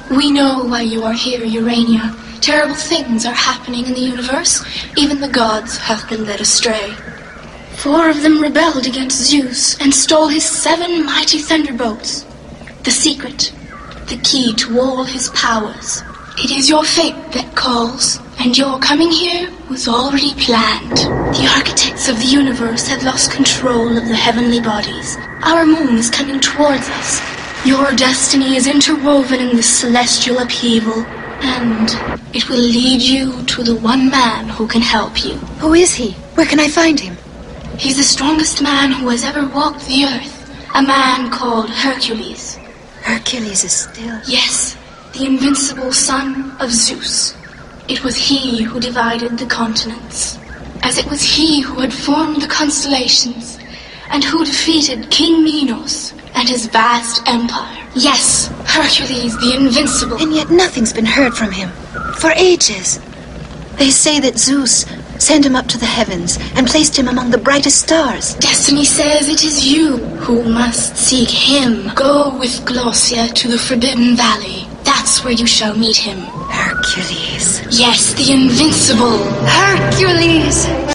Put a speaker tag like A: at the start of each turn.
A: We know why you are here, Urania. Terrible things are happening in the universe. Even the gods have been led astray. 4 of them rebelled against Zeus and stole his 7 mighty thunderbolts. The secret, the key to all his powers. It is your fate that calls, and your coming here was already planned. The architects of the universe have lost control of the heavenly bodies. Our moon is coming towards us. Your destiny is interwoven in this celestial upheaval, and it will lead you to the one man who can help you.
B: Who is he? Where can I find him?
A: He's the strongest man who has ever walked the earth. A man called Hercules.
B: Hercules is still...
A: Yes, the invincible son of Zeus. It was he who divided the continents, as it was he who had formed the constellations, and who defeated King Minos and his vast empire. Yes, Hercules the Invincible.
B: And yet nothing's been heard from him. For ages. They say that Zeus sent him up to the heavens and placed him among the brightest stars.
A: Destiny says it is you who must seek him. Go with Glaucia to the Forbidden Valley. That's where you shall meet him.
B: Hercules.
A: Yes, the Invincible.
B: Hercules!